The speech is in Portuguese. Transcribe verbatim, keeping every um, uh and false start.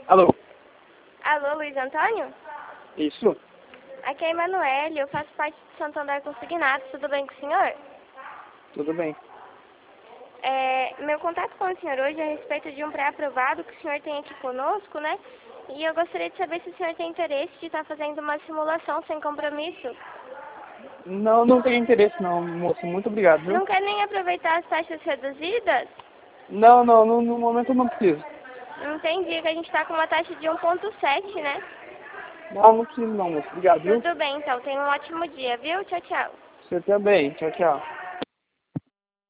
Alô? Alô, Luiz Antônio? Isso? Aqui é a Emanuele, eu faço parte do Santander Consignados, tudo bem com o senhor? Tudo bem. É, meu contato com o senhor hoje é a respeito de um pré-aprovado que o senhor tem aqui conosco, né? E eu gostaria de saber se o senhor tem interesse de estar fazendo uma simulação sem compromisso. Não, não tenho interesse não, moço. Muito obrigado, viu? Não quer nem aproveitar as taxas reduzidas? Não, não, no, no momento eu não preciso. Entendi que a gente está com uma taxa de um ponto sete, né? Não, não preciso não, moço. Obrigado, viu? Tudo bem, então. Tenha um ótimo dia, viu? Tchau, tchau. Você também. Tchau, tchau.